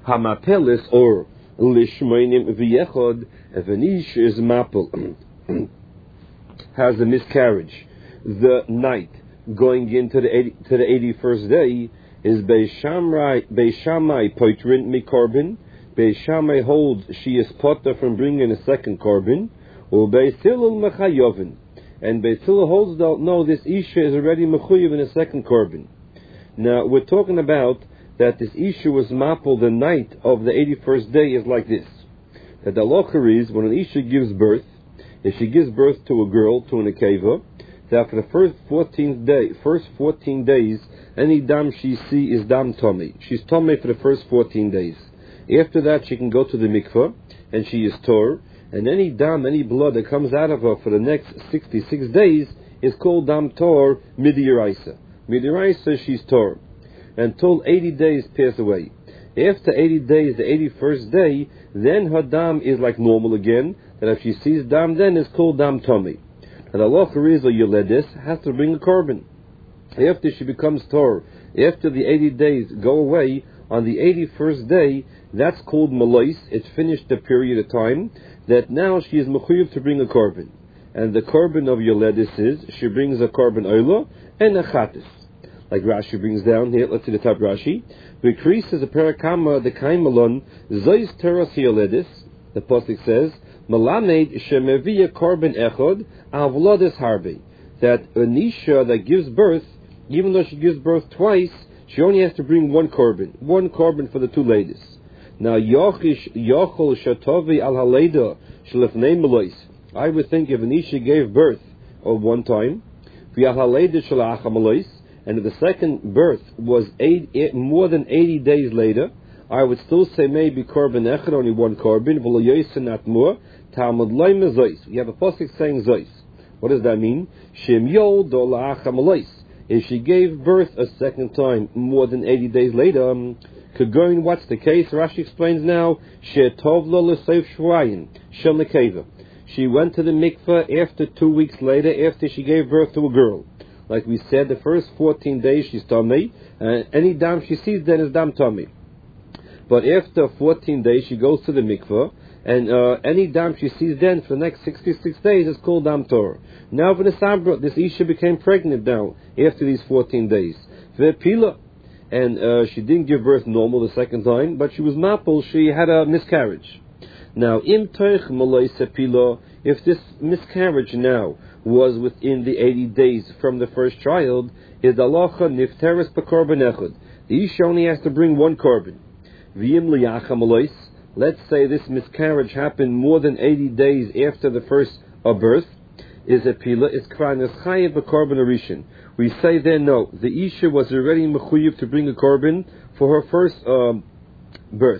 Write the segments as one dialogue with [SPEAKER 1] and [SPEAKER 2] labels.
[SPEAKER 1] Hamapelis or lishmoinim v'yechod, if an ish is mapel, has a miscarriage, the night going into the 81st day, is Beishamai poitrin mikorban. Beishamai holds she is potter from bringing a second korban, or Beisilul mechayovin, and Beisilul holds that no, this isha is already mechuyev in a second korban. Now we're talking about that this isha was mapel the night of the 81st day is like this. That the halacha is when an isha gives birth, if she gives birth to a girl, to an akeva, that for the first 14 days, any dam she see is dam tummy. She's tummy for the first 14 days. After that, she can go to the mikveh, and she is tor. And any dam, any blood that comes out of her for the next 66 days is called dam tor midiraisa. Midiraisa, she's tor. Until 80 days pass away. After 80 days, the 81st day, then her dam is like normal again. That if she sees dam, then it's called dam tummy. And Allah is or Yoledis has to bring a korban. After she becomes tor, after the 80 days go away, on the 81st day, that's called Malais. It's finished the period of time that now she is mechuyev to bring a korban. And the korban of Yoledis is, she brings a korban oila and a chatis. Like Rashi brings down here, let's see the top Rashi. Increases a parakama, the kaimalon, zois teras Yoledis, the pasuk says, Malamed shemevia korban echod avlodis harbe. That an isha that gives birth, even though she gives birth twice, she only has to bring one korban for the two ladies. Now yochol shatovi al haleda shlefnei melois. I would think if an isha gave birth of one time, v'al haleda shalach melois, and if the second birth was more than 80 days later, I would still say maybe korban echad, only one korban, v'lo yoyse not more. Talmud loyme zois. We have a pasuk saying zois. What does that mean? Shem yol do la'acha melois. If she gave birth a second time more than 80 days later, Kagoin, what's the case? Rashi explains now, She'tov lo l'seif shvayim, shel nekeva. She went to the mikveh after 2 weeks later, after she gave birth to a girl. Like we said, the first 14 days she's tummy, and any dam she sees then is dam tummy. But after 14 days she goes to the mikveh, and any dam she sees then for the next 66 days is called dam Torah. Now for the Sabra, this Isha became pregnant now after these 14 days. Ve'pila, and she didn't give birth normal the second time, but she was mapel, she had a miscarriage. Now, im toich malay sepila, if this miscarriage now was within the 80 days from the first child, is alacha nifteres b'korban echad. The Isha only has to bring one korban. V'im liyacha malais. Let's say this miscarriage happened more than 80 days after the first birth, is a pila, is kranas chayev a korban arishin. We say then no, the Isha was already mechuyev to bring a korban for her first birth.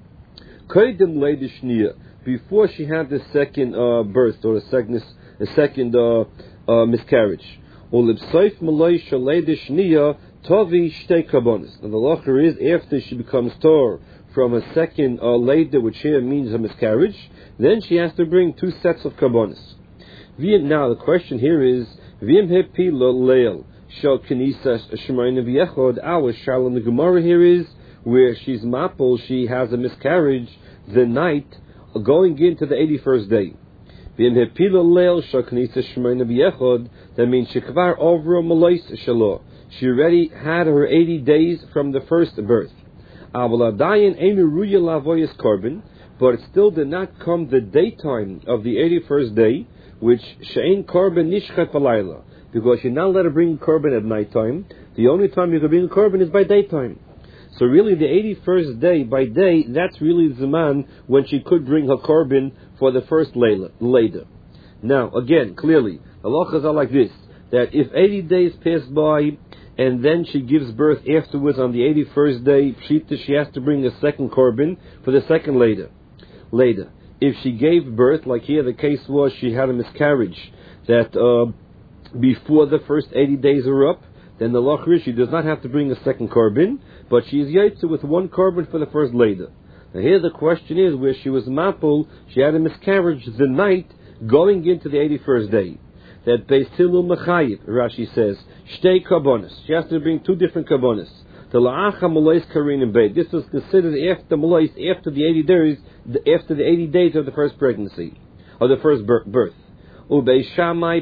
[SPEAKER 1] Koydem leidishniya, before she had the second birth or the second miscarriage. Ulibsaif malay shaleidishniya tovi shtei karbonis. And the lacher is after she becomes tor from a second later, which here means a miscarriage, then she has to bring 2 sets of karbonis. Now the question here is, V'im hepi lo leil shel kenisas shemayna v'yechod. Our shal in the Gemara here is where she's mapel, she has a miscarriage the night going into the 81st day. V'im hepi lo leil shel kenisas shemayna v'yechod. That means shekvar over malais shelo. She already had her 80 days from the first birth. Avaladayin enu ruya lavoyas korban, but it still did not come the daytime of the 81st day, which she'ein korban nishchat balayla, because you're not allowed to bring korban at nighttime. The only time you can bring korban is by daytime. So really, the 81st day by day, that's really the zaman when she could bring her korban for the first later. Now, again, clearly, halachas are like this: that if 80 days pass by and then she gives birth afterwards on the 81st day, pshita, she has to bring a second korban for the second later. If she gave birth, like here the case was, she had a miscarriage, that before the first 80 days are up, then the lachri, she does not have to bring a second korban, but she is yaitzu with one korban for the first later. Now here the question is, where she was mapul, she had a miscarriage the night going into the 81st day. That Beisilu Mechayiv, Rashi says, Shtei Karbonis. She has to bring 2 different Karbonis. The la'acha Mulois Karinim Beit. This was considered after Mulois, after the 80 days, after the 80 days of the first pregnancy, or the first birth. Beis Shammai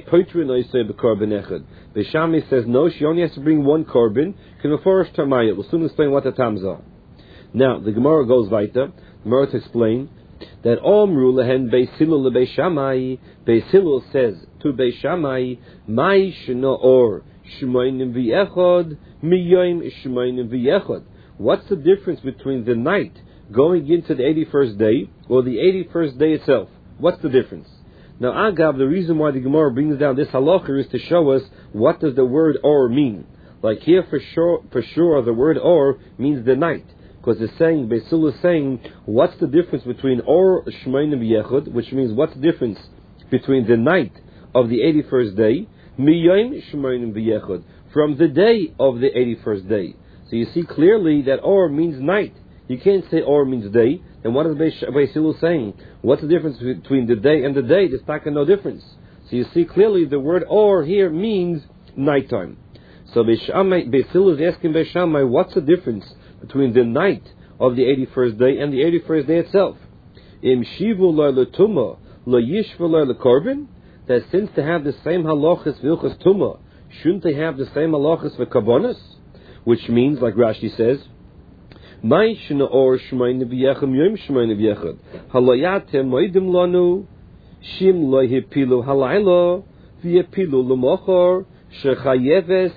[SPEAKER 1] says no, she only has to bring one korban. We'll soon explain what the tams are. Now the Gemara goes weiter. The Gemara to explain that Omru lehen Beis Hillel leBeis Shammai. Beis Hillel says to Beis Shammai, Mai shno or shmoinim v'yechod miyoim shmoinim v'yechod. What's the difference between the night going into the 81st day or the 81st day itself? What's the difference? Now, Agav, the reason why the Gemara brings down this halacha is to show us what does the word or mean. Like here, for sure, the word or means the night, because it's saying, Beis Hillel is saying, what's the difference between or shmoinim v'yechod, which means what's the difference between the night of the 81st day, miyoim shmoinim v'yechod, from the day of the 81st day. So you see clearly that or means night. You can't say or means day. And what is Beis Hillel saying? What's the difference between the day and the day? There's no difference. So you see clearly the word or here means nighttime. So Beis Hillel is asking Beis Shammai, what's the difference between the night of the 81st day and the 81st day itself? Im shivu le'letuma le'yishvu le'lekorban. That since they have the same halachas v'ilchas tumah, shouldn't they have the same halachas for karbonos? Which means, like Rashi says, Mai shna or shmoyne v'yechad yom shmoyne v'yechad halayatem moedim lanu shim lo hipilu halaylo v'yepilu l'mochor shechayeves.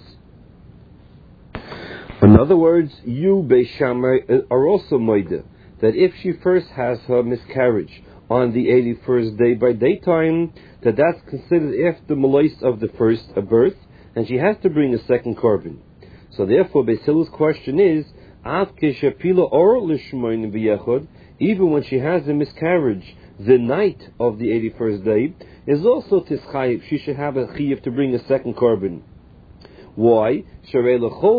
[SPEAKER 1] In other words, you Beis Shammai are also moide that if she first has her miscarriage on the 81st day by daytime, that's considered after Mulois of the first birth, and she has to bring a second korban. So therefore, Beis Hillel's question is, even when she has a miscarriage, the night of the 81st day is also tischayiv. She should have a chiyuv to bring a second korban. Why? For all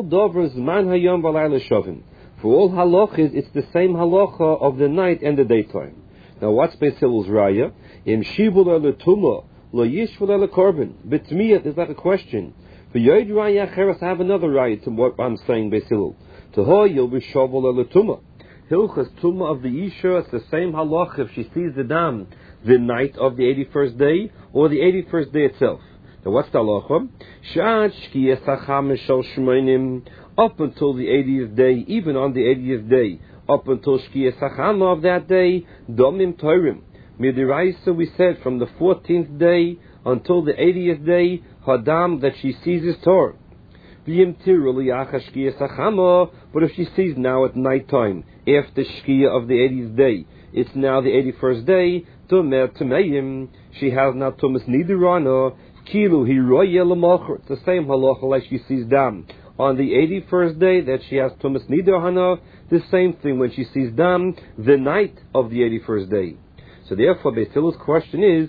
[SPEAKER 1] halachas, it's the same halacha of the night and the daytime. Now, what's Beis Hillel's raya? Im shibul le'tumah lo yishvul le'korban. B'tmiyat is like a question. For yoid raya cheres, I have another raya to what I'm saying, Beis Hillel. To ho you'll be shovel le'tumah. Hilchas tumah of the isha, it's the same halacha if she sees the dam the night of the 81st day or the 81st day itself. Now, what's the halacha? Shad shkiyas hacham shel shmoinim, up until the 80th day, even on the 80th day, up until shkiyas hacham of that day, domim toirim. Midiraisa, we said, from the 14th day until the 80th day, hadam, that she sees is tor. But if she sees now at night time, after shkia of the 80th day, it's now the 81st day, she has now tumas nidirana, kilu hiroye l'mocher. It's the same halacha like she sees dam on the 81st day that she has tumas nidirana. The same thing when she sees dam the night of the 81st day. So therefore, Beis Hillel's question is,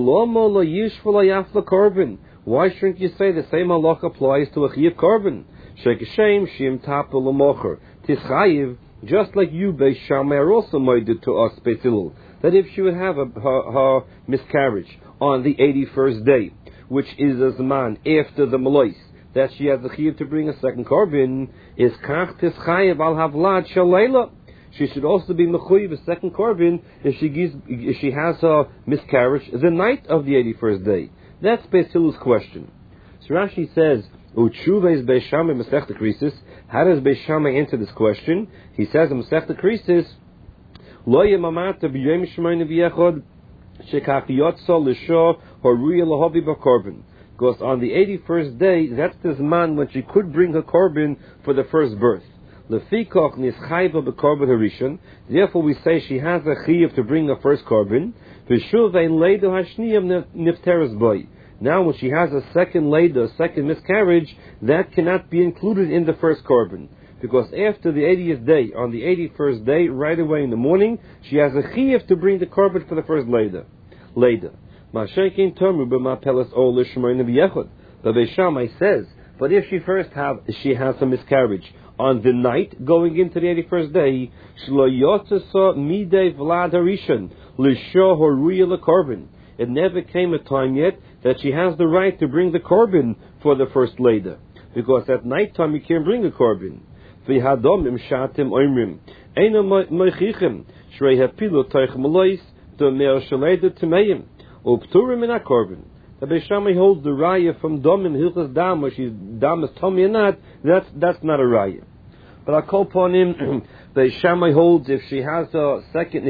[SPEAKER 1] why shouldn't you say the same halacha applies to a chiyuv korban? Shekeshem shim tapul l'mocher tischayiv, just like you, Beis Shammai, are also moeded to us, Beis Hillel, that if she would have her miscarriage on the 81st day, which is a zman after the Mulois, that she has the chiyuv to bring a second korban, is kach tischayiv al havlad shalayla. She should also be mechuyev a second korban if she has her miscarriage the night of the 81st day. That's Beis Hillel's question. So Rashi says, Utshuva is Beis Shammai Masechta Krisis. How does Beis Shammai answer this question? He says in Masechta Krisis, Lo yemamata b'yom shmoyne v'yechad shekach yotza l'sho haruya lahavi b'korban. Because on the 81st day, that's the zman when she could bring her korban for the first birth. Lefikach nischayva b'korban harishon. Therefore, we say she has a chiyuv to bring her first korban. V'shuv ein leido hashniyam nifteres boy. Now, when she has a second leido, a second miscarriage, that cannot be included in the first korban, because after the 80th day, on the 81st day, right away in the morning, she has a chiyuv to bring the korban for the first leido. Ma'ashekin tomru b'mapelas ol l'shmoyne v'yechad. The Beis Shammai says, but if she has a miscarriage on the night going into the 81st day, shlo yotzasa midei vlad harishon l'sho haruya l'korban. It never came a time yet that she has the right to bring the korban for the first leidah, because at night time you can't bring a korban. v'hadomim shatim oimrim eino moichichem shrei hapilu toich malois to mer shaleda tmeim upturim in a korban. The Beis Shammai holds the raya from domim hilchas dam, where she's dam is tummy or not. That's not a raya. But I call upon him. The Beis Shammai holds if she has a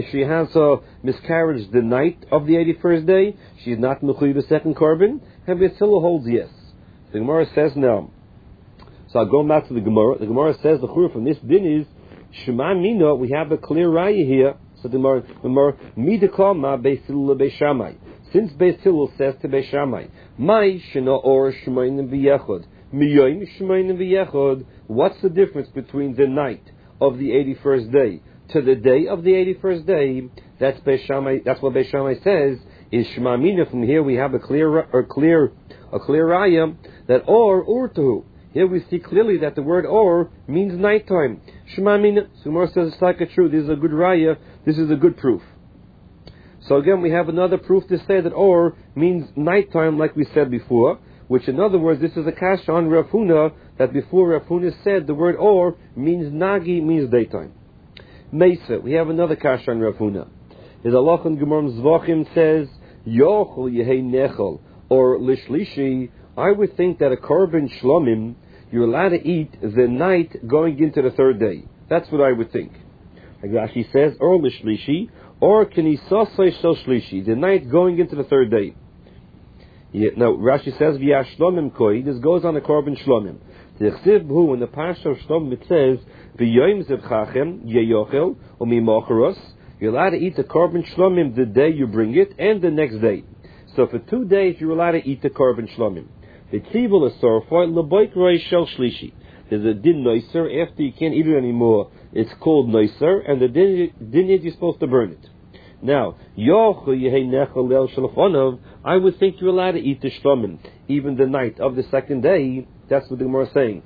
[SPEAKER 1] miscarriage the night of the 81st day, she's not mechuyev the second korban. And Beis Hillel holds yes. The Gemara says no. So I'll go back to the Gemara. The Gemara says the chura from this din is Shema Mina. We have a clear raya here. So the Gemara midikah ma Beis Hillel Beis Shammai. Since Beis Hillel says to Beis Shammai, "Mai shena or shmeinim v'yechod, miyoim shmeinim v'yechod." What's the difference between the night of the 81st day to the day of the 81st day? That's Beis Shammai. That's what Beis Shammai says. Is Shema Mina. From here we have a clear raya that or urtuhu. Here we see clearly that the word or means nighttime. Shema Mina. Sumar says it's like a truth. This is a good raya. This is a good proof. So again, we have another proof to say that or means nighttime, like we said before, which in other words, this is a kasha on Rav Huna, that before Rav Huna said the word or means nagi, means daytime. Mesa, we have another kasha on Rav Huna. His halach in Gemara Zvachim says, Yochel yehei nechel, or lishlishi, I would think that a korban shlomim, you're allowed to eat the night going into the third day. That's what I would think. Like Rashi says, or lishlishi, or kinisasai shel shlishi, the night going into the third day. Now Rashi says v'ya shlomim koi. This goes on the korban shlomim. The chsiv b'hu in the parsha of shlomim it says v'yoyim zevchachem yeyochel u'mimocharos. You're allowed to eat the korban shlomim the day you bring it and the next day. So for 2 days you're allowed to eat the korban shlomim. The tzivul is sorfoi l'boikroi shel shlishi. There's a din noiser after you can't eat it anymore. It's called noiser, and the din is you're supposed to burn it. Now, I would think you're allowed to eat the shlomim even the night of the second day. That's what the Gemara is saying.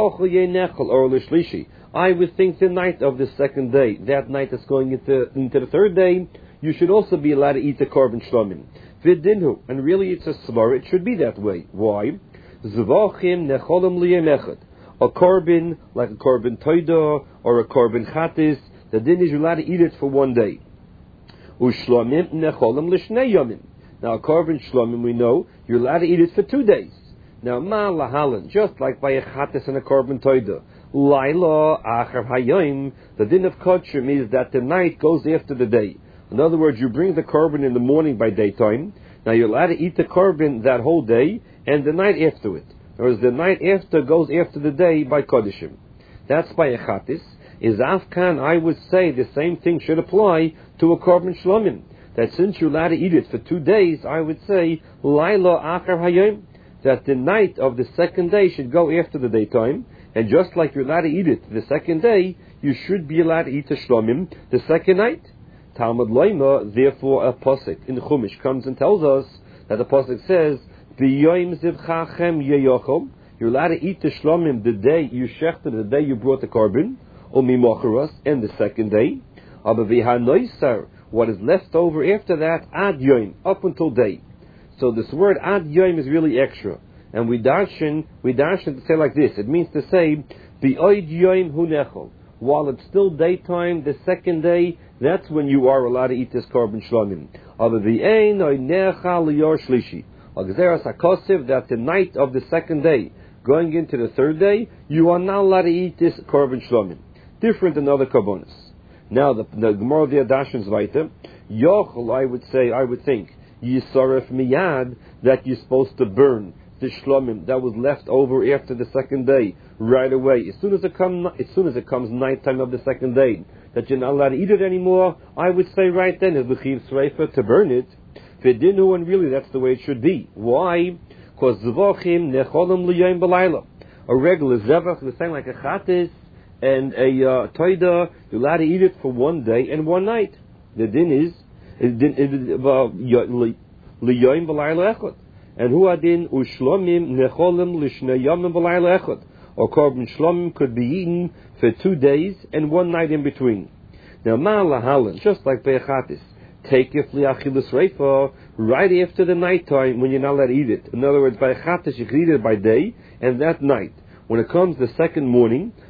[SPEAKER 1] I would think the night of the second day, that night that's going into the third day, you should also be allowed to eat the korban shlomim. V'dinhu, and really it's a svar. It should be that way. Why? A korban, like a korban toida or a korban chatis, the din is you're allowed to eat it for 1 day. Ushlomim necholem l'shnei yomim. Now a korban shlomim, we know you're allowed to eat it for 2 days. Now ma lahalan, just like by a chatis and a korban toida, laila achar hayom, the din of kodshim is that the night goes after the day. In other words, you bring the korban in the morning by daytime. Now you're allowed to eat the korban that whole day and the night after it. Whereas the night after goes after the day by kodeshim. That's by a chatis. Is afkan, I would say the same thing should apply to a korban shlomim. That since you're allowed to eat it for 2 days, I would say laila achar hayom, that the night of the second day should go after the daytime, and just like you're allowed to eat it the second day, you should be allowed to eat the shlomim the second night. Talmud Loima, therefore a pasuk in the Chumash comes and tells us that the pasuk says, "V'yoyim zivchachem yeyochom." You're allowed to eat the shlomim the day you shechted, the day you brought the korban, or mimocharos, and the second day. Aber v'hanoisar, what is left over after that, ad yoyim, up until day. So this word ad yoyim is really extra, and we darshan to say like this. It means to say, v'oid yoyim hu nechol. While it's still daytime, the second day, that's when you are allowed to eat this korban shlomim. Aber v'ein oy necha liyor shlishi. That the night of the second day, going into the third day, you are not allowed to eat this korban shlomim. Different than other korbanos. Now the Gemara of the Adashins weiter. Yochel, I would think, yisaref miyad, that you're supposed to burn the shlomim that was left over after the second day right away. As soon as it comes nighttime of the second day, that you're not allowed to eat it anymore, I would say right then is l'chiv sreifa, to burn it. V'dinu, and really that's the way it should be. Why? Because zevachim necholem l'yom b'layla. A regular zevach, the same like a chatis and a toida, you're allowed to eat it for 1 day and 1 night. The din is l'yom b'layla echad. And hu adin ushlomim necholem l'shnei yomim b'layla echad. Or korban shlomim could be eaten for 2 days and 1 night in between. Now ma lahalan, just like be'achatis, take if li'achilus reifa right after the night time when you're not allowed to eat it. In other words, by chatas you can eat it by day and that night. When it comes the second morning,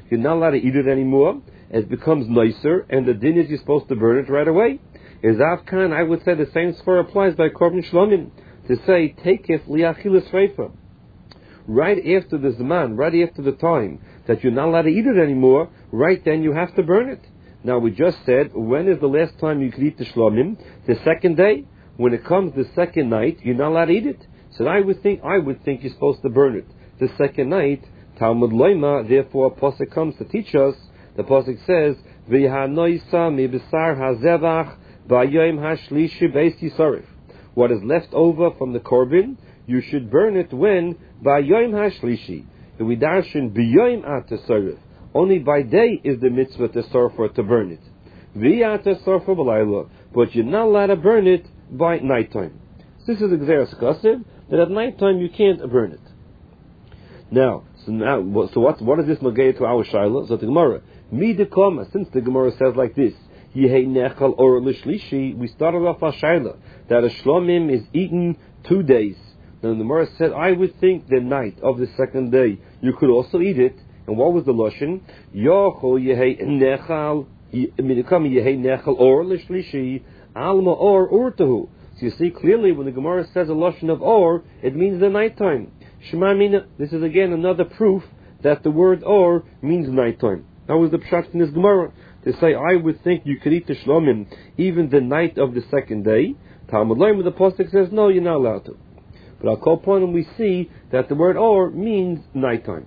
[SPEAKER 1] you're not allowed to eat it anymore. It becomes nicer, and the din is you're supposed to burn it right away. Is Afkan, I would say the same svar applies by Korban Shlomim, to say, take it liachilas reifa. Right after the Zaman, right after the time that you're not allowed to eat it anymore, right then you have to burn it. Now we just said, when is the last time you could eat the Shlomim? The second day. When it comes the second night, you're not allowed to eat it. So I would think you're supposed to burn it. The second night, Talmud Loima, therefore a pasuk comes to teach us. The pasuk says, V'hanoisa mi b'sar hazevach b'yom hashlishi beis yisarif. What is left over from the korban, you should burn it when b'yom hashlishi. The widarshin b'yom atasarif. Only by day is the mitzvah to surfer to burn it. V'yata surfer b'layla. But you're not allowed to burn it by nighttime. This is Gzeras Kasev, that at nighttime you can't burn it. Now, what is this Nogei to our Shaila? So the Gemara, Midikoma, since the Gemara says like this, Yehei Nechal or Lishlishi, we started off our Shaila, that a Shlomim is eaten 2 days. Now the Gemara said, I would think the night of the second day, you could also eat it. And what was the Lashon? Yochol Yehei Nechal, Midikoma Yehei Nechal or Lishlishi, Alma or Urtahu. So you see clearly when the Gemara says a lashon of or, it means the nighttime. Shema Mina, this is again another proof that the word or means nighttime. That was the pshat in this Gemara. To say, I would think you could eat the shlomim even the night of the second day. Talmud Loim, the pasuk says, no, you're not allowed to. But I'll call upon and we see that the word or means nighttime.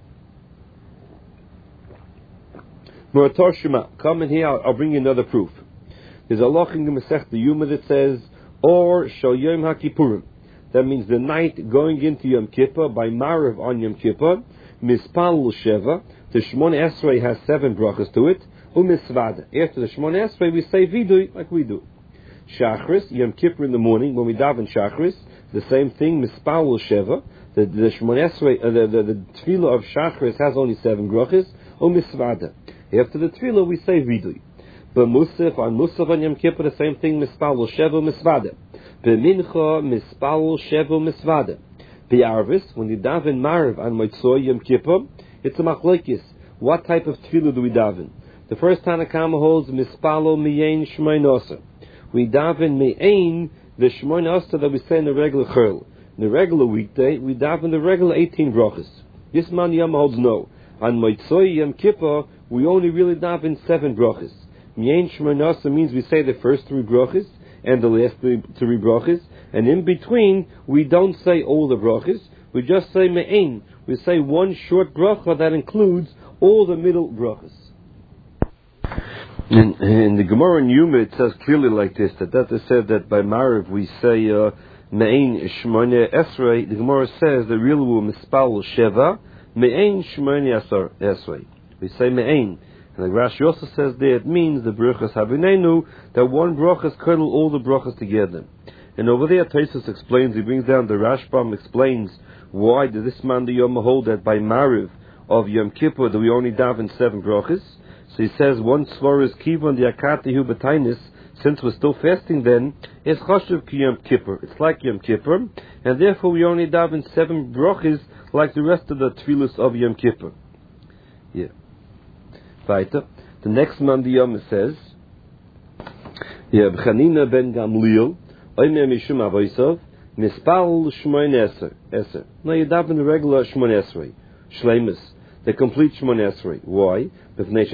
[SPEAKER 1] Murator Shema, come in here, I'll bring you another proof. There's a loch in the Masechta Yuma that says, or Shal Yom HaKippurim. That means the night going into Yom Kippur, by Marav on Yom Kippur, Mispal Sheva, the Shmon Esrei has 7 brachas to it, Umisvada. After the Shmon Esrei we say Vidui, like we do. Shachris, Yom Kippur in the morning, when we daven Shachris, the same thing, Mispal Sheva, the Shmon Esrei, the Tefillah of Shachris has only 7 brachas, Umisvada. After the Tefillah we say Vidui. But Musaf on Yom Kippur, the same thing, Mispal Sheva Misvada. B'mincha Mispal Sheva Misvada. B'arvis, when you daven Marav on Motzoi Yom Kippur, it's a machlokes. What type of tefillah do we daven? The first Tanakama holds Mispalo Miyain Shmoin Osa. We daven Miyain, the Shmoin Osa that we say in the regular churl. In the regular weekday, we daven the regular 18 brachas. This man Yom holds no. On Motzoi Yom Kippur, we only really daven 7 brachas. Miyain Shmoin Osa means we say the first 3 brachas and the last 3 brachas, and in between we don't say all the brachas, we just say me'ain. We say one short bracha that includes all the middle brachas. In the Gemara in Yuma it says clearly like this, that is said that by Marav we say me'ain shmone esrei. The Gemara says the real word mispal sheva me'ain shmone esrei. We say me'ain. And the Rashi also says there it means the brachas habinenu, that one brachas kernel all the brachas together. And over there Tosfos explains, he brings down the Rashbam explains why did this man the Yom hold that by Mariv of Yom Kippur that we only daven 7 brachas. So he says one svar is kivon the akatihu betainis, since we're still fasting then, is chashuv ki Yom Kippur. It's like Yom Kippur, and therefore we only daven 7 brachas like the rest of the tefillos of Yom Kippur. Yeah. Weiter. The next man the Yom says, yeah, B'chanina ben Gamliel, oimer mishum avoisov, mispal shmoin eser. Now you daven the regular shmoin esrei, shleimus, the complete shmoin esrei. Why? Because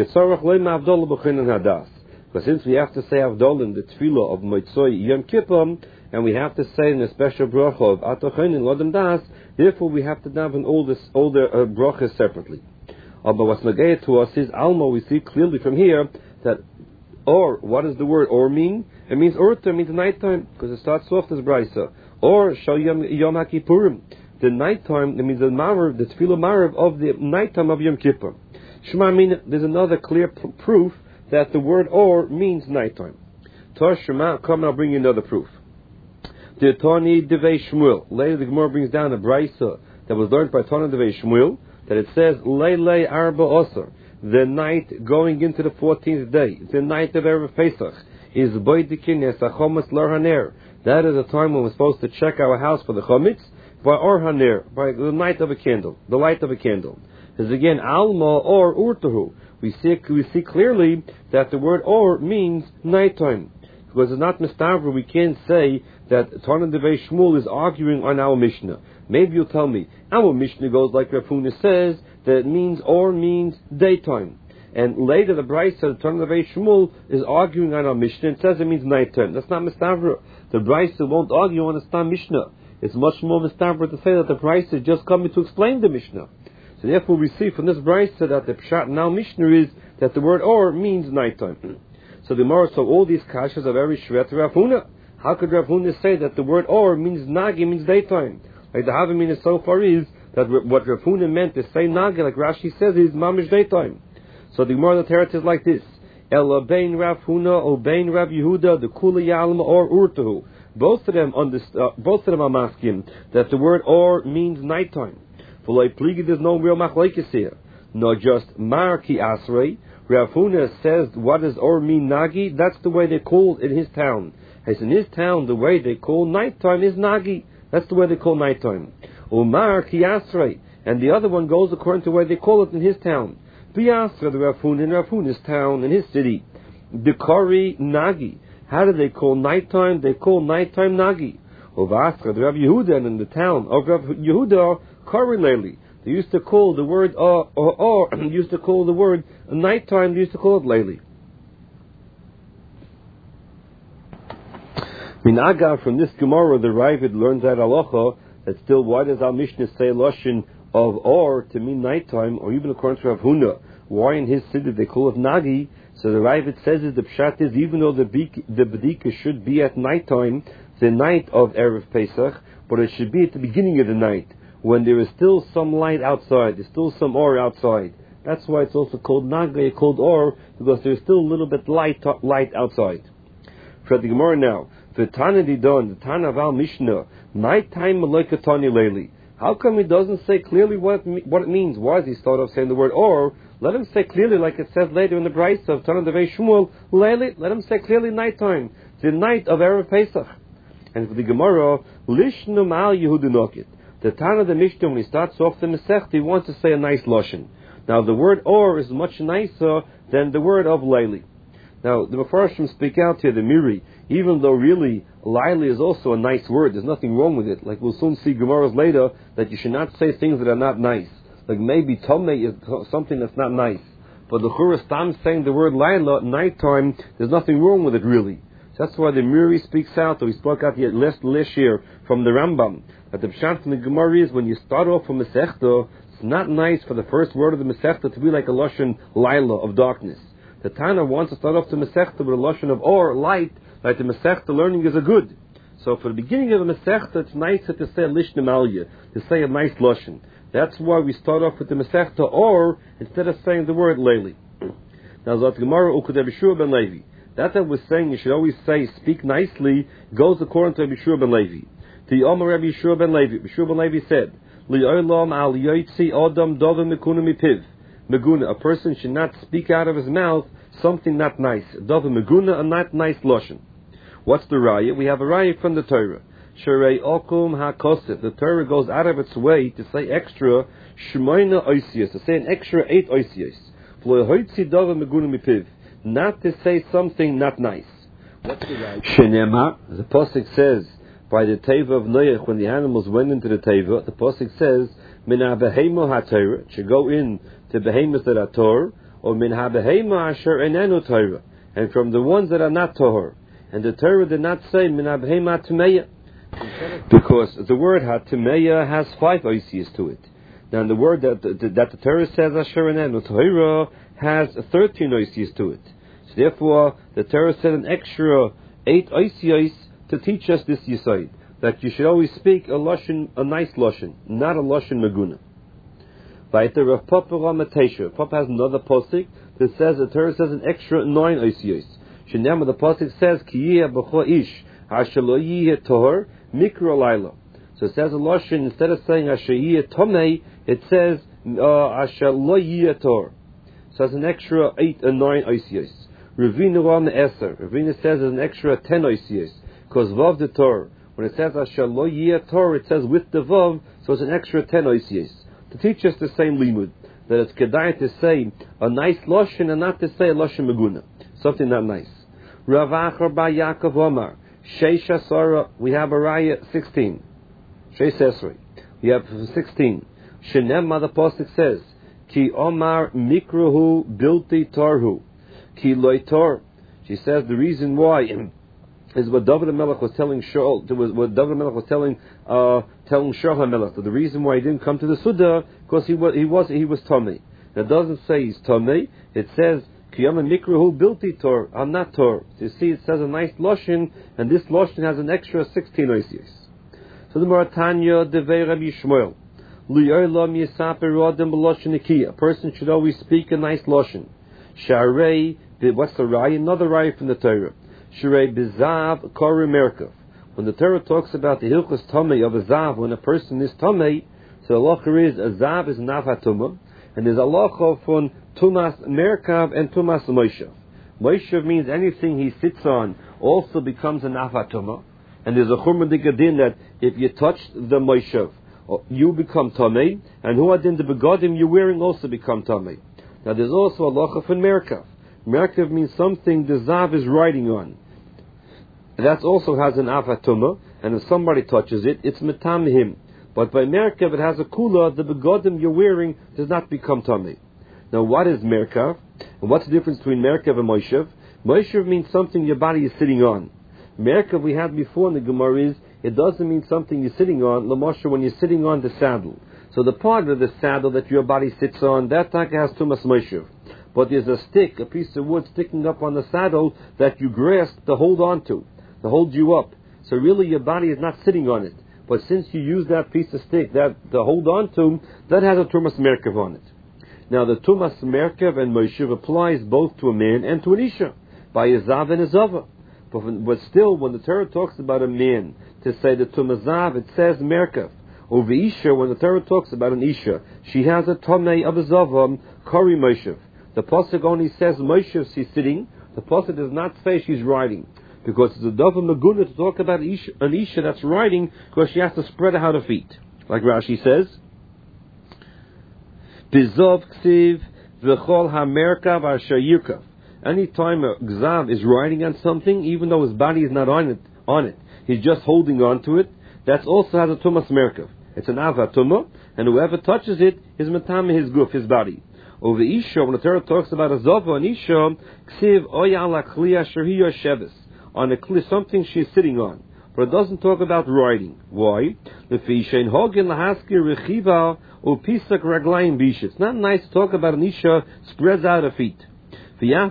[SPEAKER 1] since we have to say Avdol in the tefillah of Motzoi Yom Kippur, and we have to say in a special bracha of Atochein Lodem Das, therefore we have to daven all the brachas separately. But what's nagaya to us is Alma. We see clearly from here that or, what does the word or mean? It means urta, means nighttime, because it starts off as brisa. Or shal Yom HaKippurim, the nighttime. That means the marav, the tefillah marav of the nighttime of Yom Kippur. Shema, I mean, there's another clear proof that the word or means nighttime. Tor Shema, come and I'll bring you another proof. The Tani Devei Shmuel. Later the Gemara brings down a brisa that was learned by Tani Devei Shmuel, that it says Leilei Arba Osar, the night going into the 14th day, the night of Erev Pesach, is Boidikin Esachomas Lar Haner. That is a time when we're supposed to check our house for the chometz by Or Haner, by the night of a candle, the light of a candle. is again alma or urtahu. We see clearly that the word or means nighttime. Because it's not mistavra, we can't say that Tana Devei Shmuel is arguing on our Mishnah. Maybe you'll tell me, our Mishnah goes like Rav Huna says, that it means or means daytime. And later the Brisa, the Tana Devei Shmuel, is arguing on our Mishnah and says it means nighttime. That's not mistavra. The Brisa won't argue on the Stam Mishnah. It's much more mistavra to say that the Brisa is just coming to explain the Mishnah. So therefore we see from this Brisa that the Pshat now Mishnah is that the word or means nighttime. So the Gemara saw all these kashas are very shvet Rav Huna. How could Rav Huna say that the word or means nagi, means daytime? Like the Havamina so far is that what Rav Huna meant to say nagi, like Rashi says, is mamish daytime. So the Gemara the Teretz is like this: Ela bein Rav Huna o bein Rav Yehuda the kula yalma or urtahu. Both of them are masking that the word or means nighttime. For like pligi, there's no real machlekes here, not just marki asrei. Rav Huna says, what does or mean nagi? That's the way they call it in his town. As in his town, the way they call nighttime is nagi. That's the way they call nighttime. Umar kiyasrei. And the other one goes according to the way they call it in his town. Biyasra, the Rav Huna in Rav Huna's town, in his city. Dekari nagi. How do they call nighttime? They call nighttime nagi. Uvasra, the Rav Yehuda, and in the town of Rav Yehuda, kari leili. They used to call the word used to call the word nighttime, they used to call it layli. Minaga, from this Gemara, the Ravid learns that halacha, that still, why does our Mishnah say lashon of or to mean nighttime, or even according to Rav Huna, why in his city they call it nagi? So the Ravid says the pshat is, even though the bedika should be at nighttime, the night of Erev Pesach, but it should be at the beginning of the night, when there is still some light outside, there's still some or outside. That's why it's also called naga, called or, because there's still a little bit light outside. For the Gemara now, the Tana Didon, the Tana of Al Mishnah, nighttime malekatani leili. How come he doesn't say clearly what it means? Why does he start off saying the word or? Let him say clearly, like it says later in the Brisa of Tana Devei Shmuel, leili. Let him say clearly nighttime, the night of Erev Pesach. And for the Gemara, lishnum al Yehudinokit. The Tana of the Mishnah, when he starts off the Masechta, he wants to say a nice lashon. Now the word or is much nicer than the word of leili. Now the Mefarshim speak out here, the Miri, even though really leili is also a nice word, there's nothing wrong with it. Like we'll soon see Gemaras later, that you should not say things that are not nice. Like maybe Tomei is something that's not nice. But the Chura Stam saying the word leila, nighttime, there's nothing wrong with it really. That's why the Miri speaks out, or he spoke out here last year from the Rambam, that the pshat from the Gemara is, when you start off from Masechta, it's not nice for the first word of the Masechta to be like a lashon laila, of darkness. The Tana wants to start off the Masechta with a lashon of or, light, like the Masechta learning is a good. So for the beginning of the Masechta, it's nicer to say lishna malya, to say a nice lashon. That's why we start off with the Masechta or, instead of saying the word leili. Now Zot Gemara Ukudei B'Shua ben Levi. That was saying you should always say speak nicely, goes according to Rabbi Yeshua ben Levi. The Omer Rabbi Yeshua ben Levi. Yeshua ben Levi said, Li'olam al yotzi adam dova mekuna mipiv. Meguna, a person should not speak out of his mouth something not nice. Dova meguna, a not nice lashon. What's the raya? We have a raya from the Torah. Sherei okum hakosef. The Torah goes out of its way to say extra shmoina oisios, to say an extra 8 oisios. V'lo'hoitzi dova meguna mipiv. Not to say something not nice. What's the right? Shenema, the Pasuk says, by the Teva of Noach, when the animals went into the Teva, the Pasuk says, Min ha-behemo ha-Torah, should go in to behemoths that are Torah, or Min ha-behemo asher enenu Torah, and from the ones that are not Torah. And the Torah did not say, Min ha-behemo ha-Tumeya, because the word ha-Tumeya has 5 oisias to it. Now the word that the Torah says, asher enenu Torah, has 13 oisias to it. So therefore, the Torah said an extra 8 oisios to teach us this yesod, that you should always speak a lashon, a nice lashon, not a lashon maguna. Weiter, Rav Papa Ramatesha. Papa has another posik that says, the Torah says an extra 9 oisios. Shenema, the posik says, Ki yeh b'cho ish, asher lo yeh tohor, mikra laila. So it says a lashon, instead of saying asher yeh tomei, it says asher lo yeh tohor. So it's an extra 8 and 9 oisios. Ravina Ram Eser. Ravina says there's an extra 10 oisios. Because Vav the Torah, when it says Asher Lo Yeh Torah, it says with the Vav, so it's an extra 10 oisios. To teach us the same limud, that it's kedai to say a nice lashon and not to say a lashon meguna, something not nice. Rav Achar bar Yaakov Omar, Sheish Asara, we have a raya 16. Sheish Esrei, we have 16. Shenemah, the pasuk says, Ki Omar Mikruhu Bilti Tarhu, Ki Loi Tar. She says the reason why is what David HaMelech was telling Shaul, what David HaMelech was telling Shaul HaMelech, that the reason why he didn't come to the Suda, because he was Tomei. That doesn't say he's Tomei, it says, Ki Omar Mikruhu Bilti Tar, I'm not Tar. You see, it says a nice Lashon, and this Lashon has an extra 16 oisios. So the Maratanya Devei Rabbi Shmuel, a person should always speak a nice lashon. Sharei, what's the raya? Another raya from the Torah. Sharei bizav kori merkav. When the Torah talks about the hilchos tamei of a zav, when a person is tamei, so the halacha is a zav is nav hatumah, and there's a halacha from tumas merkav and tumas moishav. Moishav means anything he sits on also becomes a nav hatumah, and there's a chumrah digadin that if you touch the moishav, you become tamei, and who adin the begodim you're wearing also become tamei. Now there's also a halacha for merkav. Merkav means something the zav is riding on. That also has an avatuma, and if somebody touches it, it's metamehim. But by merkav it has a kula, the begodim you're wearing does not become tamei. Now what is merkav? And what's the difference between merkav and moishav? Moishav means something your body is sitting on. Merkav we had before in the Gemara is, it doesn't mean something you're sitting on, Lamosha, when you're sitting on the saddle. So the part of the saddle that your body sits on, that taka has tumas moishav. But there's a stick, a piece of wood sticking up on the saddle that you grasp to hold on to hold you up. So really your body is not sitting on it. But since you use that piece of stick that to hold on to, that has a tumas merkav on it. Now the tumas merkav and moishav applies both to a man and to an isha, by a zav and a zava. But still, when the Torah talks about a man, to say the tumazav, it says merkav. Over isha, when the Torah talks about an isha, she has a tomei of a zavam, kori moishav. The pasuk only says moishav, she's sitting. The pasuk does not say she's riding, because it's a davar meguna to talk about an isha that's riding, because she has to spread out her feet, like Rashi says. Bizov ksiv v'chol hamerkav asher yirkav. Any time a gzav is riding on something, even though his body is not on it, he's just holding on to it, that also has a tumas merkav. It's an avatuma, and whoever touches it is matame his guf, his body. Over isha, when the Torah talks about a zava and isha, ksiv oya ala kli asher hiya sheves, on a kli, something she's sitting on. But it doesn't talk about riding. Why? It's not nice to talk about an isha spreads out her feet. Even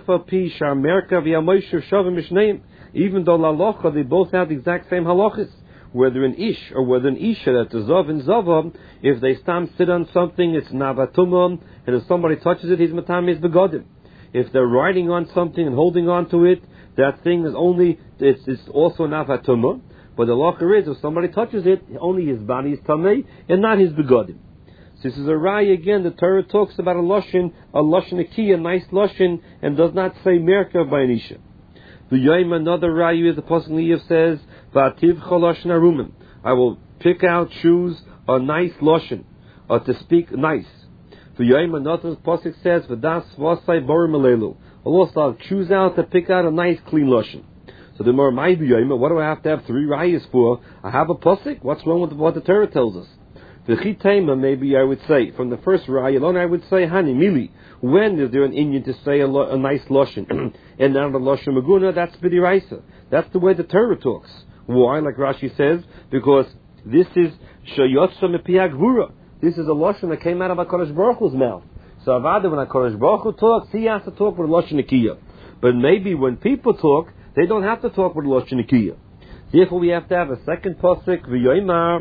[SPEAKER 1] though lalocha, they both have the exact same halachas. Whether an ish or whether an isha, that's a zav and zava, if they sit on something, it's navatumah, and if somebody touches it, he's matamiz begodim. If they're riding on something and holding on to it, that thing is only, it's also navatumah. But the halacha is, if somebody touches it, only his body is tamei, and not his begodim. So this is a raya again. The Torah talks about a lashon akiyah, a nice lashon, and does not say merkav by an isha. The Yom, another raya is the pasuk Liyav says, "Va'ativ cholosh narumim." I will pick out, choose a nice lashon, to speak nice. The Yom, another pasuk says, "V'das vasai borim alelu." Also, I'll choose out to pick out a nice clean lashon. So the more my Yom, what do I have to have three rayas for? I have a pasuk. What's wrong with what the Torah tells us? The chitema, maybe I would say, from the first raya alone, I would say, hani, mili. When is there an Indian to say a nice lashon? And now the lashon maguna, that's b'diraisa. That's the way the Torah talks. Why? Like Rashi says, because this is shayotza mepiyah gvura. This is a lashon that came out of HaKadosh Baruch Hu's mouth. So avada, when HaKadosh Baruch Hu talks, he has to talk with a lashon akiyah. But maybe when people talk, they don't have to talk with a lashon akiyah. Therefore, we have to have a second pasuk, v'yoymar.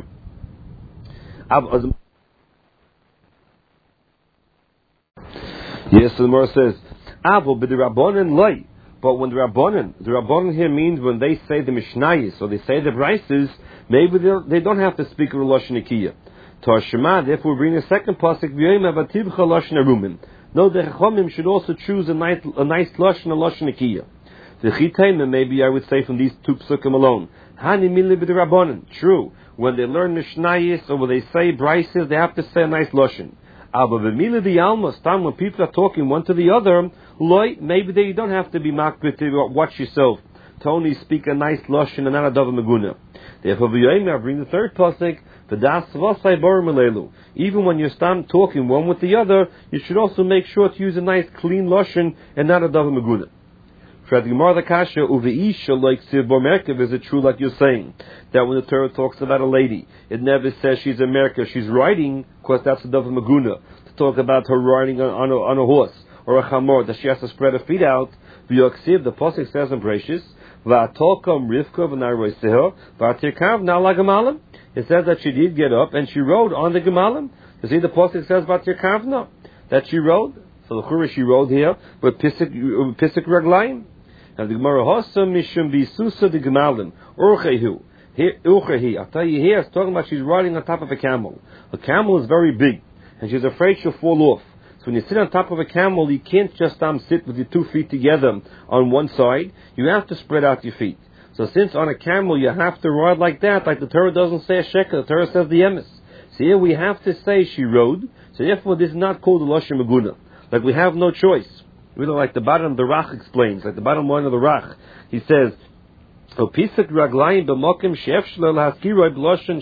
[SPEAKER 1] Yes, the Gemara says, "Avol b'derabbanan lay." But when the rabbanan here means when they say the mishnayos or they say the brises, maybe they don't have to speak with lashon akiyah. Tarshema, therefore, we bring a second pasuk, v'yoyma v'tivcha lashon arumim. No, the chachamim should also choose a nice lashon, a lashon akiyah. The chitayim, maybe I would say from these two psukim alone. Hani mili b'derabbanan. True. When they learn mishnayos or when they say brises, they have to say a nice lashon. Aber v'mila the almas, time when people are talking one to the other, loy, maybe they don't have to be makbid to watch yourself. To only speak a nice lashon and not a davar meguna. Therefore, v'yomer, bring the third pasuk, v'das v'asai borim elelu. Even when you stand talking one with the other, you should also make sure to use a nice clean lashon and not a davar meguna. For the Gemara the Kasha, uveisha like sivbo merkev, is it true like you're saying that when the Torah talks about a lady, it never says she's a merkev, she's riding, because that's a davar meguna, to talk about her riding on a horse or a chamor, that she has to spread her feet out. V'yoksiv, the pasuk says in Bereshis, v'atolkam Rivka v'nairoiseha v'atirkav na'ala gemalim. It says that she did get up and she rode on the gemalim. You see, the pasuk says v'atirkavna, that she rode. So the Chura she rode here with pisik raglayim. And the Gemara Hossa Mishum Bisusa the Gemalim Urchehu. Urchehi. I'll tell you here, it's talking about she's riding on top of a camel. A camel is very big, and she's afraid she'll fall off. So when you sit on top of a camel, you can't just sit with your 2 feet together on one side. You have to spread out your feet. So since on a camel you have to ride like that, like the Torah doesn't say a shekel, the Torah says the emes. So here we have to say she rode. So therefore this is not called the Lashon Meguna. Like we have no choice. Really, like the bottom of the Rach explains, like the bottom line of the Rach, he says, "Opisak raglayim b'mokim she'efshel haskiroi b'loshen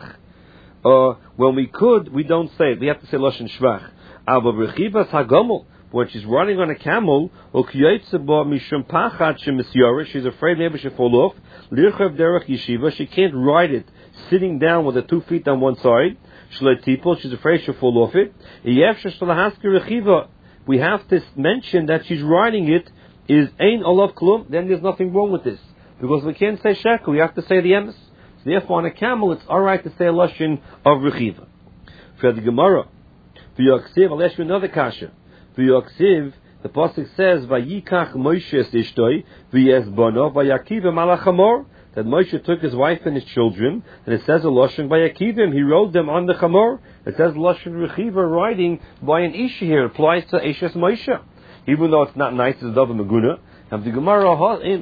[SPEAKER 1] shvach." When we could, we don't say it. We have to say loshen shvach. Aber b'rechivas hagomel, when she's running on a camel, okiyotze bo mishum pachad shemisyora, she's afraid maybe she'll fall off. Lirchav derech yeshiva, she can't ride it sitting down with the 2 feet on one side. Shleitipol, she's afraid she'll fall off it. Yefshel shalahaskir rechiva. We have to mention that she's riding it is ein olav klum, then there's nothing wrong with this. Because we can't say shekel, we have to say the emes. So therefore on a camel it's alright to say a lashon of rechiva. For the Gemara, v'yoksiv, I'll ask you another kasha. V'yoksiv, the pasuk says, v'yikach Moshe es ishtoi, v'yezbono, v'yakivim ala chamor, that Moshe took his wife and his children, and it says a lashon v'yakivim, he rode them on the chamor. It says lashon rechiva, riding by an isha here, applies to Eshes Moshe. Even though it's not nice as a davar meguna, and the Gemara